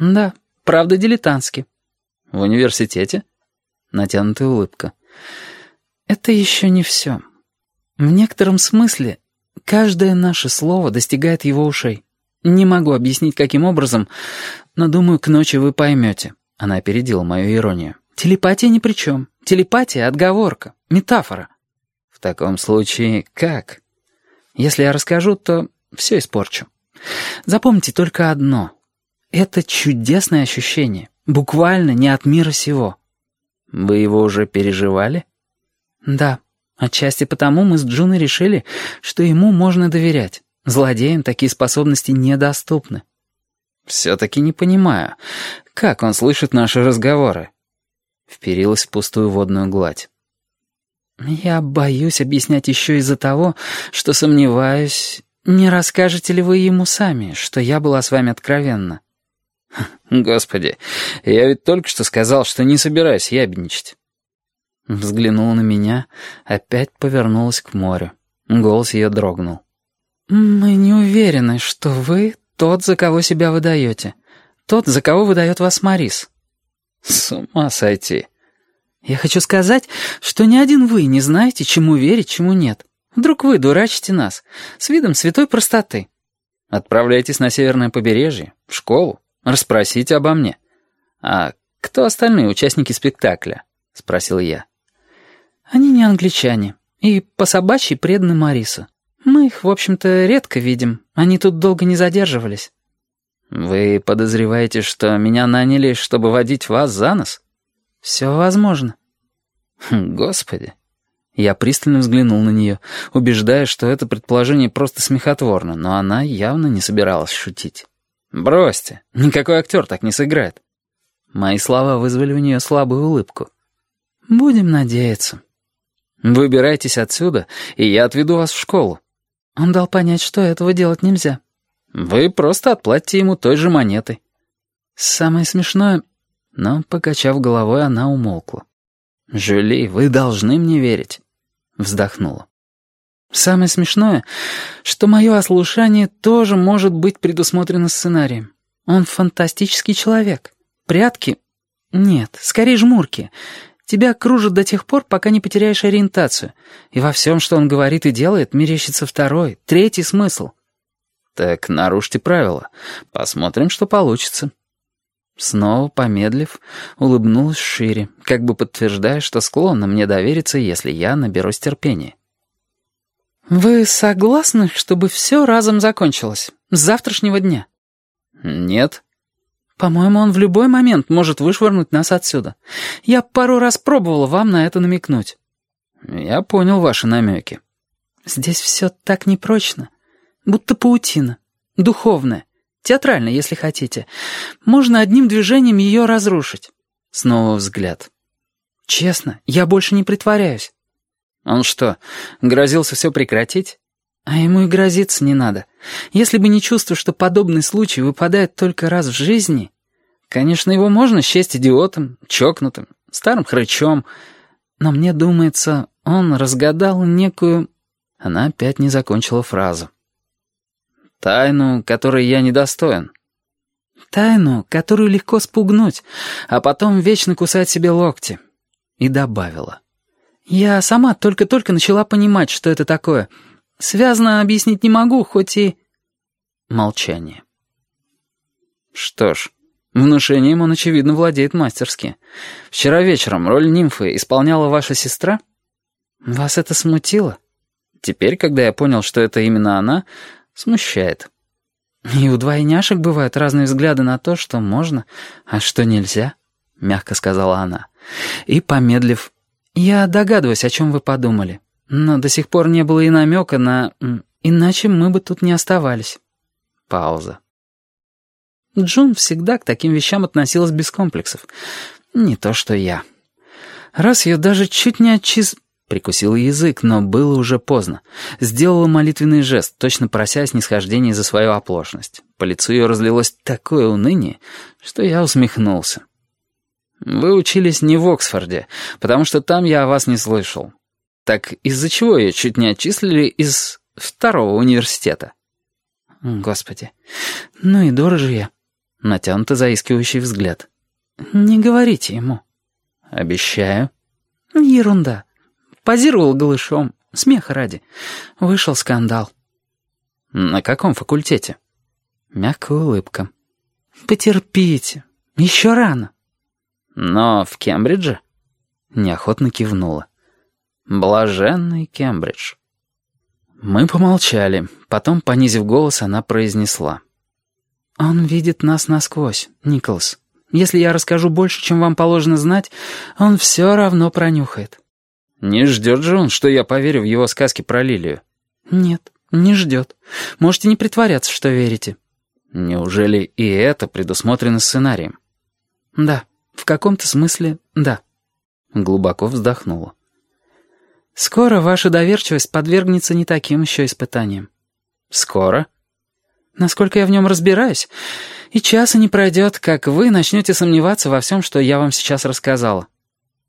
«Да, правда, дилетантски». «В университете?» Натянутая улыбка. «Это еще не все. В некотором смысле каждое наше слово достигает его ушей. Не могу объяснить, каким образом, но, думаю, к ночи вы поймете». Она опередила мою иронию. «Телепатия ни при чем. Телепатия — отговорка, метафора». «В таком случае как?» «Если я расскажу, то все испорчу. Запомните только одно. Это чудесное ощущение, буквально не от мира сего». «Вы его уже переживали?» «Да. Отчасти потому мы с Джуной решили, что ему можно доверять. Злодеям такие способности недоступны». «Все-таки не понимаю, как он слышит наши разговоры?» Вперилась в пустую водную гладь. «Я боюсь объяснять еще из-за того, что сомневаюсь, не расскажете ли вы ему сами, что я была с вами откровенна». «Господи, я ведь только что сказал, что не собираюсь ябедничать». Взглянула на меня, опять повернулась к морю. Голос ее дрогнул. «Мы не уверены, что вы тот, за кого себя выдаете. Тот, за кого выдает вас Морис». «С ума сойти». «Я хочу сказать, что ни один вы не знаете, чему верить, чему нет. Вдруг вы дурачите нас, с видом святой простоты». «Отправляйтесь на северное побережье, в школу, расспросите обо мне». «А кто остальные участники спектакля?» — спросил я. «Они не англичане и по собачьи преданы Морису. Мы их, в общем-то, редко видим. Они тут долго не задерживались». «Вы подозреваете, что меня наняли, чтобы водить вас за нос?» «Все возможно». «Господи». Я пристально взглянул на нее, убеждая, что это предположение просто смехотворно, но она явно не собиралась шутить. «Бросьте, никакой актер так не сыграет». Мои слова вызвали у нее слабую улыбку. «Будем надеяться». «Выбирайтесь отсюда, и я отведу вас в школу». Он дал понять, что этого делать нельзя. «Вы просто отплатите ему той же монетой». «Самое смешное...» Но, покачав головой, она умолкла. «Жюли, вы должны мне верить», — вздохнула. «Самое смешное, что мое ослушание тоже может быть предусмотрено сценарием. Он фантастический человек. Прятки? Нет, скорее жмурки. Тебя кружат до тех пор, пока не потеряешь ориентацию. И во всем, что он говорит и делает, мерещится второй, третий смысл». «Так нарушьте правила. Посмотрим, что получится». Снова, помедлив, улыбнулась шире, как бы подтверждая, что склонна мне довериться, если я наберусь терпения. «Вы согласны, чтобы все разом закончилось? С завтрашнего дня?» «Нет». «По-моему, он в любой момент может вышвырнуть нас отсюда. Я пару раз пробовала вам на это намекнуть». «Я понял ваши намеки». «Здесь все так непрочно, будто паутина, духовная. Театрально, если хотите. Можно одним движением ее разрушить». Снова взгляд. «Честно, я больше не притворяюсь». «Он что, грозился все прекратить?» «А ему и грозиться не надо. Если бы не чувство, что подобный случай выпадает только раз в жизни...» «Конечно, его можно счесть идиотом, чокнутым, старым хрычом. Но мне думается, он разгадал некую...» Она опять не закончила фразу. «Тайну, которой я недостоин». «Тайну, которую легко спугнуть, а потом вечно кусать себе локти». И добавила. «Я сама только-только начала понимать, что это такое. Связно объяснить не могу, хоть и...» Молчание. Что ж, внушением он, очевидно, владеет мастерски. Вчера вечером роль нимфы исполняла ваша сестра? Вас это смутило? Теперь, когда я понял, что это именно она... смущает. И у двойняшек бывают разные взгляды на то, что можно, а что нельзя, — мягко сказала она. И, помедлив, я догадываюсь, о чем вы подумали, но до сих пор не было и намека на... иначе мы бы тут не оставались. Пауза. Джун всегда к таким вещам относилась без комплексов. Не то что я. Раз ее даже чуть не Прикусила язык, но было уже поздно. Сделала молитвенный жест, точно прося снисхождения за свою оплошность. По лицу ее разлилось такое уныние, что я усмехнулся. «Вы учились не в Оксфорде, потому что там я о вас не слышал. Так из-за чего ее чуть не отчислили из второго университета?» «Господи, ну и дура же я. Натянуто заискивающий взгляд. «Не говорите ему». «Обещаю». «Ерунда. Позировал голышом. Смеха ради. Вышел скандал». «На каком факультете?» Мягкая улыбка. «Потерпите. Еще рано». «Но в Кембридже?» Неохотно кивнула. «Блаженный Кембридж». Мы помолчали. Потом, понизив голос, она произнесла. «Он видит нас насквозь, Николас. Если я расскажу больше, чем вам положено знать, он все равно пронюхает». «Не ждет же он, что я поверю в его сказки про Лилию?» «Нет, не ждет. Можете не притворяться, что верите». «Неужели и это предусмотрено сценарием?» «Да, в каком-то смысле, да». Глубоко вздохнула. «Скоро ваша доверчивость подвергнется не таким еще испытаниям». «Скоро?» «Насколько я в нем разбираюсь, и часа не пройдет, как вы начнете сомневаться во всем, что я вам сейчас рассказала.